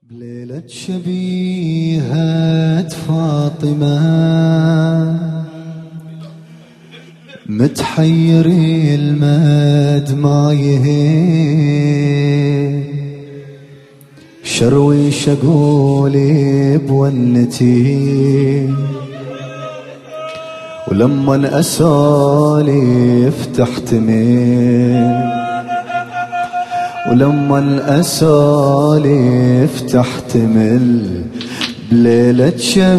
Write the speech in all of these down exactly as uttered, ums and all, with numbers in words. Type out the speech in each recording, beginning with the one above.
بليلة شبيهة فاطمة متحيري المدمع يهين شروي شقولي بونتي ولما أسالف تحتمل ولما الأساليف تحتمل بليلة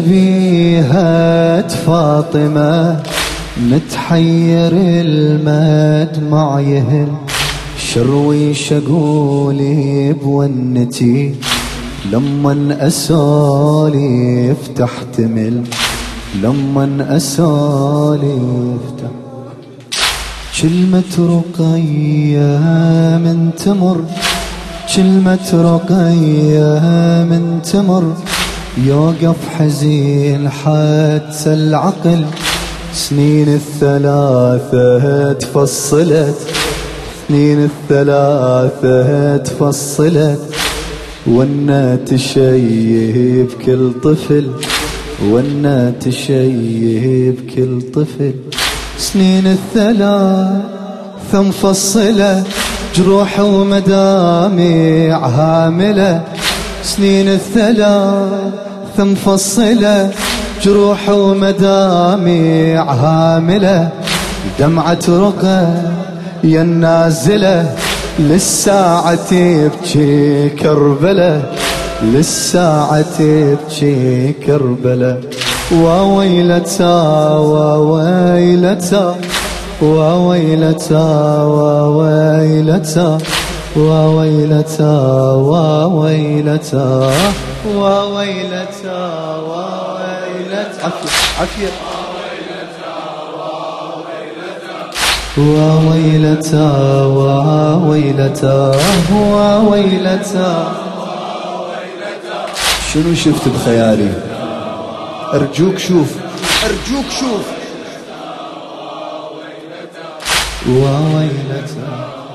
شبيهة فاطمة متحير المدمع يهل شروي شقولي بونتي لما الأساليف تحتمل لما الأساليف تحتمل كلمة رقية من تمر كلمة رقية من تمر يوقف حزين حتى العقل سنين الثلاثة تفصلت سنين الثلاثة تفصلت وانا تشيب كل طفل وانا تشيب كل طفل سنين الثلاث مفصلة جروح ومدامع هاملة سنين الثلاث مفصلة جروح ومدامع هاملة دمعة رقى يا النازلة للساعة تبكي كربلة للساعة تبكي كربلة وويلتا وويلتا وويلتا وويلتا وويلتا وويلتا وويلتا وويلتا عفية وويلتا وويلتا وويلتا شنو شفت بخيالي أرجوك شوف أرجوك شوف وويلتا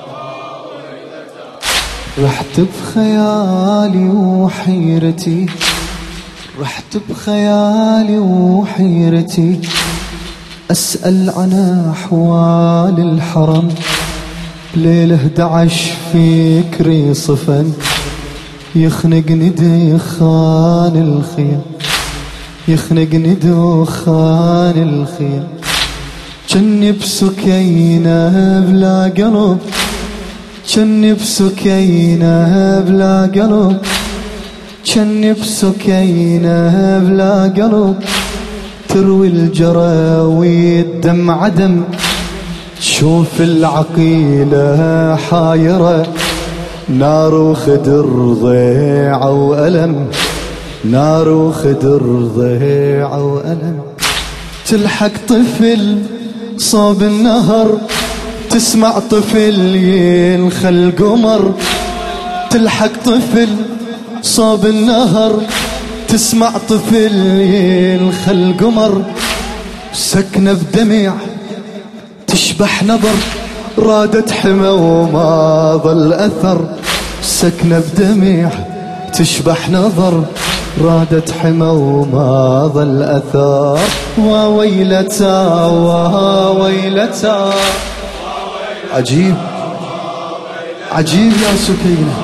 رحت بخيالي وحيرتي رحت بخيالي وحيرتي أسأل عن أحوال الحرم ليلة إحدى عشر فكري صفن يخنقني دخان الخيم يخنقني دخان الخيم جني بسكينة بلا قلب جني بسكينة بلا قلب جني بسكينة بلا قلب تروي الجراوي الدمع دم تشوف العقيلة حايرة نار وخدر ضيعة وألم نار وخدر ضيعة وألم تلحق طفل صوب النهر تسمع طفل ينخل قمر تلحق طفل صوب النهر تسمع طفل ينخل قمر سكنة بدمع تشبح نظر رادت حمى وما ظل أثر سكنة بدمع تشبح نظر رادت حمى وما ظل أثر وويلتا وويلتا عجيب عجيب يا سكينة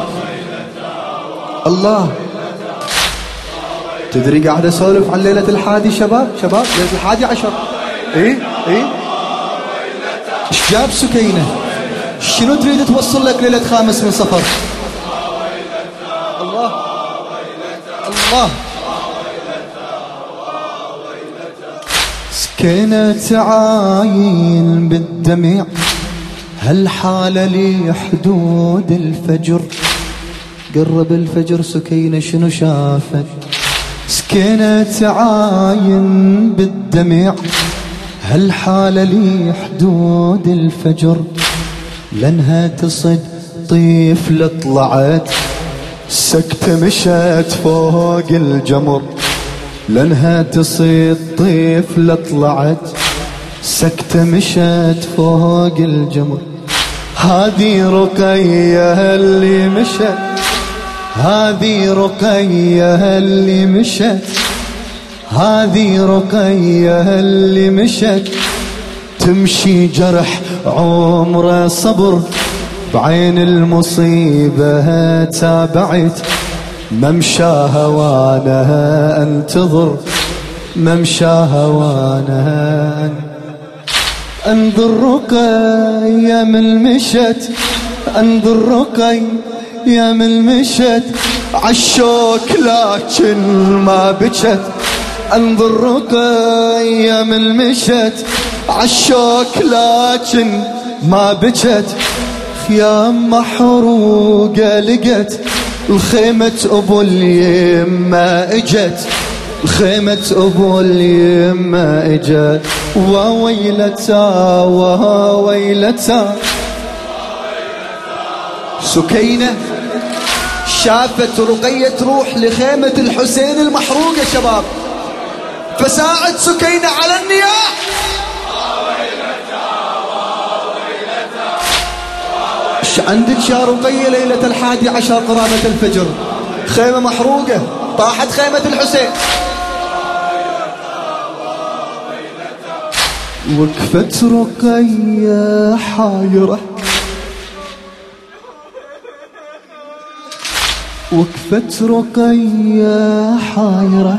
الله تدري قاعد أسولف عن ليلة الحادي شباب شباب ليلة الحادي عشر إيه إيه إيش جاب سكينة شنو تريد توصل لك ليلة خامس من صفر الله الله سكينة تعاين بالدمع هالحالة لي حدود الفجر قرب الفجر سكينة شنو شافت سكينة تعاين بالدمع هالحالة لي حدود الفجر لانها تصد طيفلة طلعت سكتة مشت فوق الجمر لانها تصيد طيفلة طلعت سكتة مشت فوق الجمر هذه رقية اللي مشت هذه رقية اللي مشت، هذه رقية اللي مشت، تمشي جرح عمره صبر، بعين المصيبة تابعت، ممشاها وانا انتظر، ممشاها وانا انظر رقية من مشت، انظر رقية من مشت، عالشوك لكن ما بجت، انظر رقية من مشت، عالشوك لكن ما بجت، خيام محروقة لقت، الخيمة ابو اليمة اجت، خيمة ابو اليمة اجت، وويلتا وويلتا. سكينة شافت رقية تروح لخيمة الحسين المحروقة شباب، فساعد سكينة على النياح. ايش عندك يا رقية ليلة الحادي عشر قرابة الفجر؟ خيمة محروقة، طاحت خيمة الحسين. وقفت رقية حايرة، وقفت رقية حايرة،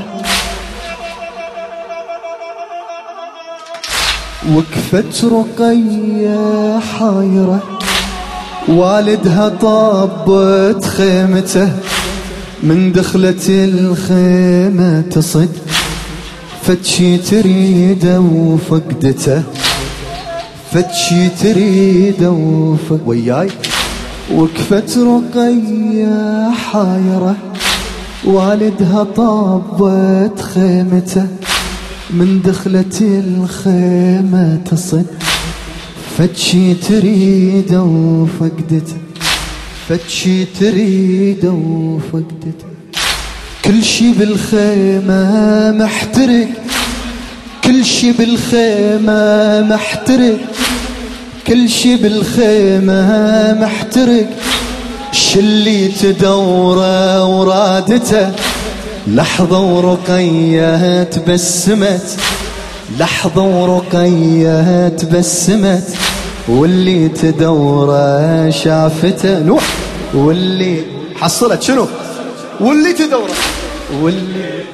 وقفت رقية حايرة، والدها طابت خيمته، من دخلت الخيمة تصد، فتشي تريده وفقدته، فتشي تريده وفقدته وياي. وقفت رقية حايرة، والدها طابت خيمته، من دخلت الخيمة تصد، فتشي تريده وفقدته، فتشي تريده وفقدته. كل شي بالخيمة محترق، كل شي بالخيمة محترق، كل شي بالخيمة محترق، شلي تدوره ورادته، لحظة ورقية تبسمت، لحظة ورقية تبسمت، واللي تدوره شافته نوح، واللي حصلت شنو؟ واللي تدوره، واللي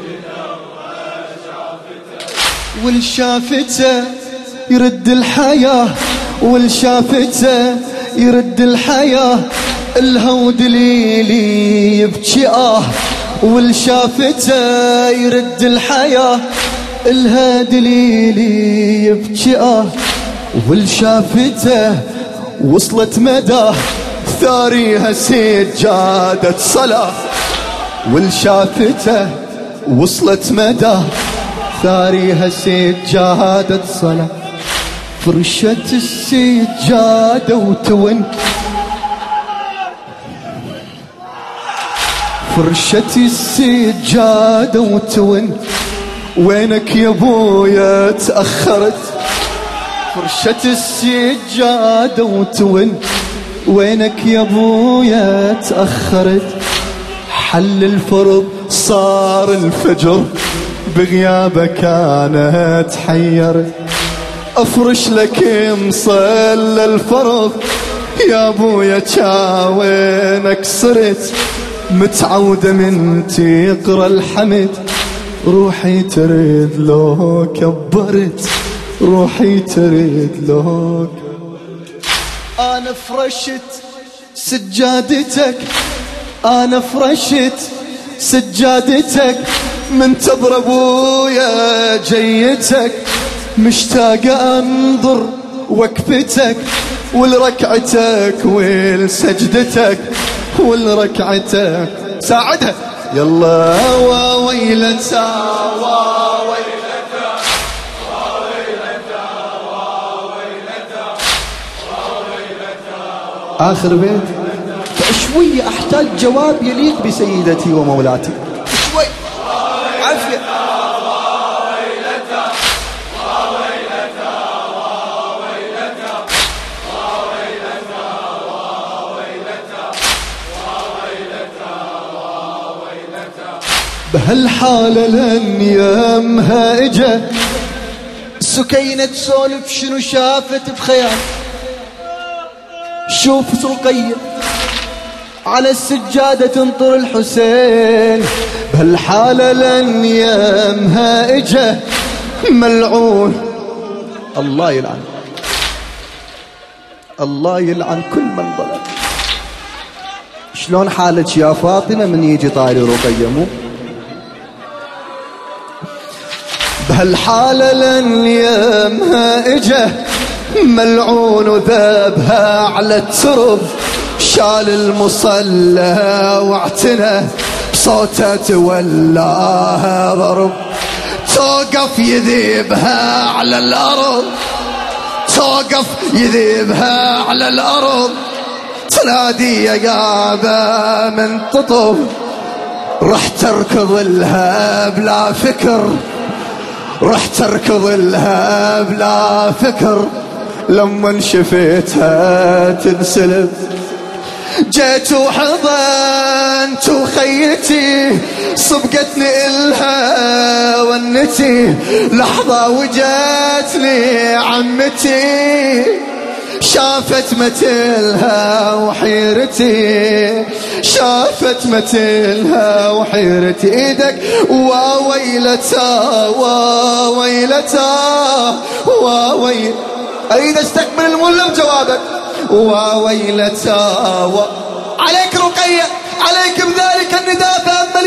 واللي شافته يرد الحياة، واللي شافته يرد الحياة، الهو دليلي يبكي آه، واللي شافته يرد الحياة، الها دليلي يبكي آه، واللي شافته وصلت مداه، ثاريها سجادة صلاة، واللي شافته وصلت مداه، ثاريها سجادة صلاة، فرشت السجادة وتون، فرشت السجادة وتون، وينك يا بويا تأخرت، فرشت السجادة وتون، وينك يا بويا تأخرت، حل الفرض صار الفجر، بغيابك أنا تحيرت، افرش لك مصلى الفرض، يا ابويا وينك صرت، متعودة من تقرا الحمد، روحي ترد لو كبرت، روحي ترد لو كبرت. انا فرشت سجادتك، انا فرشت سجادتك، منتظر ابويا جيتك، مشتاق انظر وقفتك، ولركعتك ولسجدتك، ولركعتك. ساعدها يلا وويلتا وويلتا وويلتا وويلتا وويلتا. آخر بيت. فشوية أحتاج جواب يليق بسيدتي ومولاتي، شوي عافية. بهالحالة لن يمها اجا. سكينة تسولف شنو شافت بخيال. شوف رقية على السجادة تنطر الحسين. بهالحالة لن يمها اجا ملعون. الله يلعن، الله يلعن كل من ظلم. شلون حالك يا فاطمة من يجي طاري رقية؟ مو بهالحالة لن يمها اجا ملعون وذبها على الترب. شال المصلى واعتنى بصوته تولاها ضرب. توقف يذيبها على الأرض، توقف يذيبها على الأرض. تنادي يا قابة من تطف. رح تركض لها بلا فكر، رح تركض لها بلا فكر. لما شفيتها تنسلب جيت وحضنت وخيتي صبقتني إلها ونتي. لحظة وجاتني عمتي شافت متلها وحيرتي، شافت متلها وحيرتي. ايدك واويلتا واويلتا واويل. اريد استقبل المولى بجوابك. واويلتا و... عليك رقية، عليك بذلك النداء. فأما